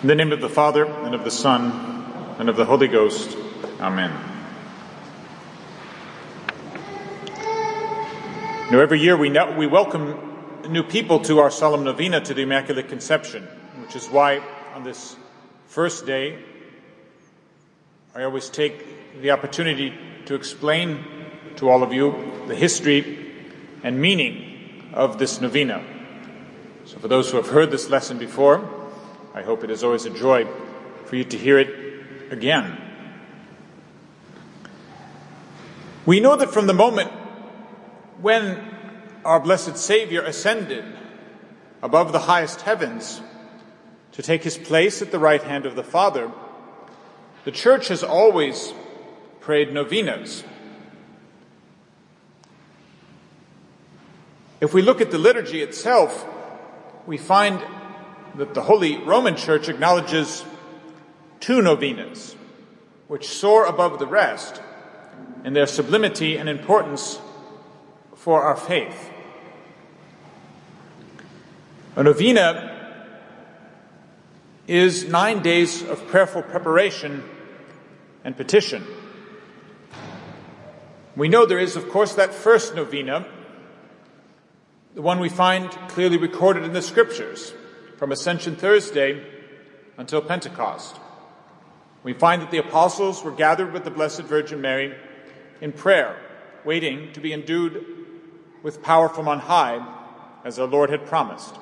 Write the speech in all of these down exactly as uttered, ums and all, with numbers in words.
In the name of the Father, and of the Son, and of the Holy Ghost. Amen. Now, every year we, know, we welcome new people to our solemn novena to the Immaculate Conception, which is why on this first day I always take the opportunity to explain to all of you the history and meaning of this novena. So for those who have heard this lesson before, I hope it is always a joy for you to hear it again. We know that from the moment when our blessed Savior ascended above the highest heavens to take his place at the right hand of the Father, the Church has always prayed novenas. If we look at the liturgy itself, we find that the Holy Roman Church acknowledges two novenas, which soar above the rest in their sublimity and importance for our faith. A novena is nine days of prayerful preparation and petition. We know there is, of course, that first novena, the one we find clearly recorded in the Scriptures, from Ascension Thursday until Pentecost. We find that the apostles were gathered with the Blessed Virgin Mary in prayer, waiting to be endued with power from on high, as our Lord had promised.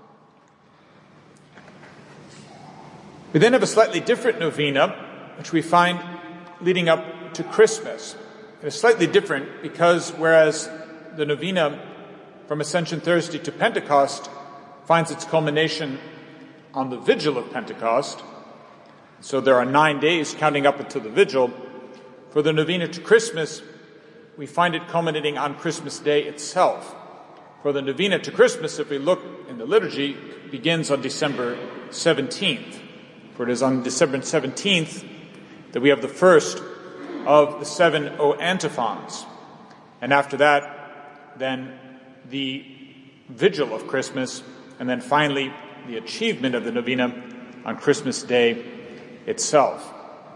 We then have a slightly different novena, which we find leading up to Christmas. It is slightly different because whereas the novena from Ascension Thursday to Pentecost finds its culmination on the vigil of Pentecost, so there are nine days counting up until the vigil. For the novena to Christmas, we find it culminating on Christmas Day itself. For the novena to Christmas, if we look in the liturgy, begins on December seventeenth. For it is on December seventeenth that we have the first of the seven O antiphons. And after that, then the vigil of Christmas, and then finally the achievement of the novena on Christmas Day itself.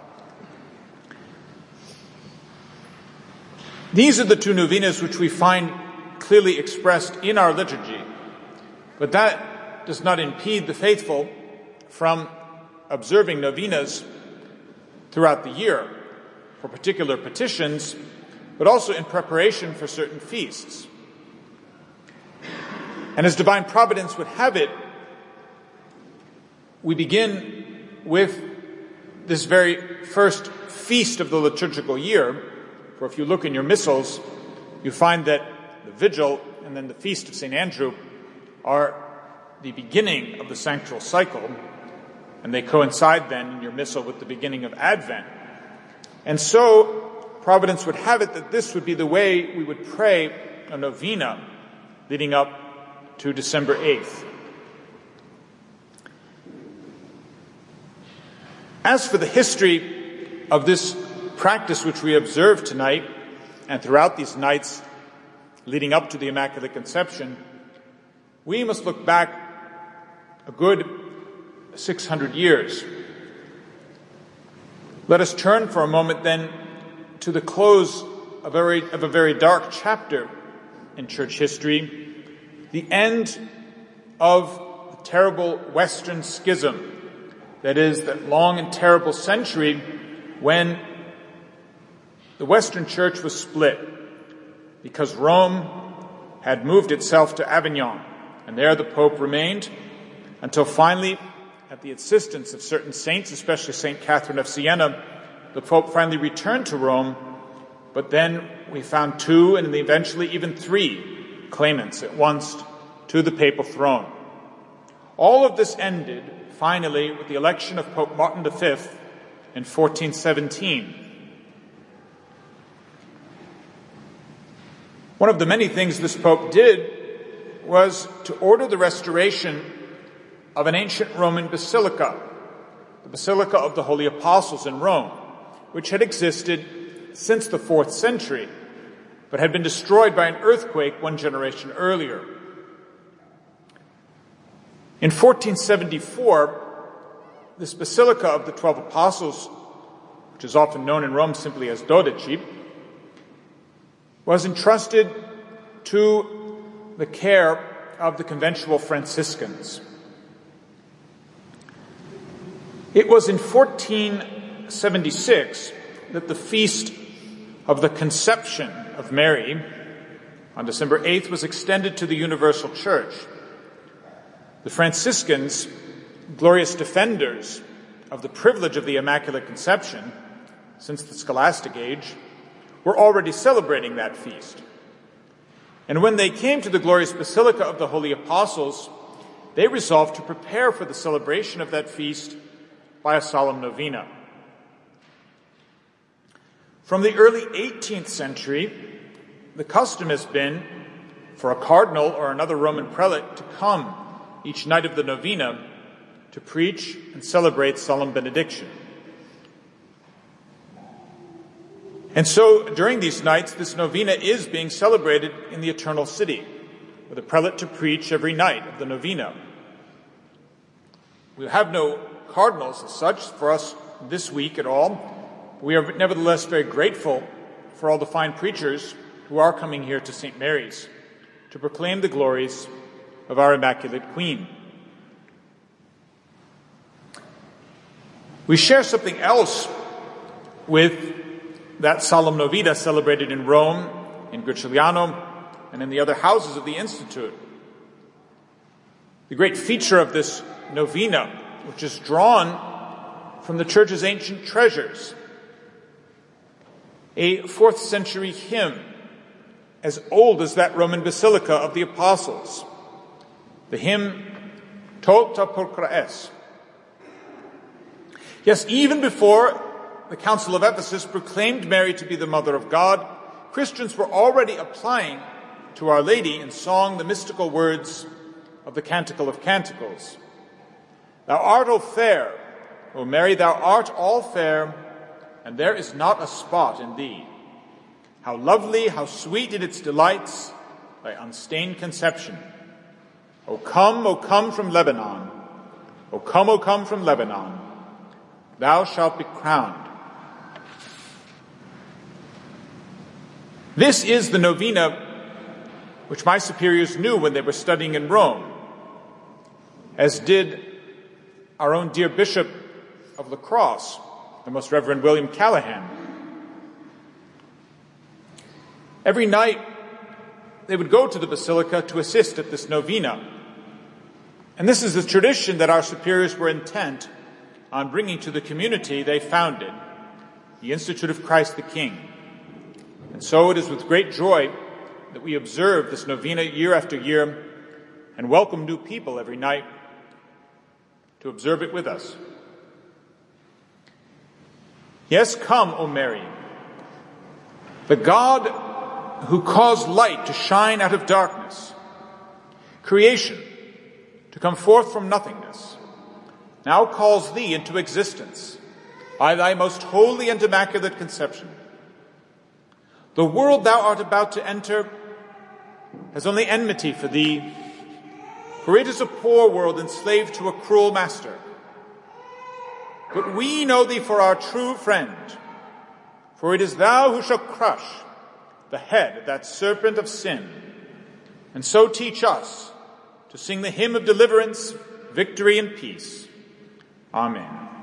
These are the two novenas which we find clearly expressed in our liturgy, but that does not impede the faithful from observing novenas throughout the year for particular petitions, but also in preparation for certain feasts. And as divine providence would have it, we begin with this very first feast of the liturgical year. For if you look in your missals, you find that the vigil and then the feast of Saint Andrew are the beginning of the sanctual cycle, and they coincide then in your missal with the beginning of Advent. And so providence would have it that this would be the way we would pray a novena leading up to December eighth. As for the history of this practice which we observe tonight and throughout these nights leading up to the Immaculate Conception, we must look back a good six hundred years. Let us turn for a moment then to the close of a very, of a very dark chapter in church history, the end of the terrible Western Schism, that is, that long and terrible century when the Western Church was split because Rome had moved itself to Avignon, and there the Pope remained until finally, at the insistence of certain saints, especially Saint Catherine of Siena, the Pope finally returned to Rome, but then we found two and eventually even three claimants at once to the papal throne. All of this ended, finally, with the election of Pope Martin the Fifth in fourteen seventeen. One of the many things this Pope did was to order the restoration of an ancient Roman basilica, the Basilica of the Holy Apostles in Rome, which had existed since the fourth century, but had been destroyed by an earthquake one generation earlier. In fourteen seventy-four, this Basilica of the Twelve Apostles, which is often known in Rome simply as Dodici, was entrusted to the care of the conventual Franciscans. It was in fourteen seventy-six that the feast of the Conception of Mary on December eighth was extended to the Universal Church. The Franciscans, glorious defenders of the privilege of the Immaculate Conception since the scholastic age, were already celebrating that feast. And when they came to the glorious Basilica of the Holy Apostles, they resolved to prepare for the celebration of that feast by a solemn novena. From the early eighteenth century, the custom has been for a cardinal or another Roman prelate to come each night of the novena to preach and celebrate solemn benediction. And so, during these nights, this novena is being celebrated in the Eternal City, with a prelate to preach every night of the novena. We have no cardinals as such for us this week at all. We are nevertheless very grateful for all the fine preachers who are coming here to Saint Mary's to proclaim the glories of our Immaculate Queen. We share something else with that solemn novena celebrated in Rome, in Gricigliano, and in the other houses of the Institute. The great feature of this novena, which is drawn from the Church's ancient treasures, a fourth century hymn as old as that Roman Basilica of the Apostles, the hymn Tota Pulchra Es. Yes, even before the Council of Ephesus proclaimed Mary to be the Mother of God, Christians were already applying to Our Lady in song the mystical words of the Canticle of Canticles. Thou art, O fair, O Mary, thou art all fair, and there is not a spot in thee. How lovely, how sweet in its delights, thy unstained conception. O come, O come from Lebanon. O come, O come from Lebanon. Thou shalt be crowned. This is the novena which my superiors knew when they were studying in Rome, as did our own dear Bishop of La Crosse, the Most Reverend William Callahan. Every night, they would go to the Basilica to assist at this novena. And this is the tradition that our superiors were intent on bringing to the community they founded, the Institute of Christ the King. And so it is with great joy that we observe this novena year after year and welcome new people every night to observe it with us. Yes, come, O Mary, the God who caused light to shine out of darkness, creation to come forth from nothingness, now calls thee into existence by thy most holy and immaculate conception. The world thou art about to enter has only enmity for thee, for it is a poor world enslaved to a cruel master. But we know thee for our true friend, for it is thou who shall crush the head of that serpent of sin, and so teach us to sing the hymn of deliverance, victory, and peace. Amen.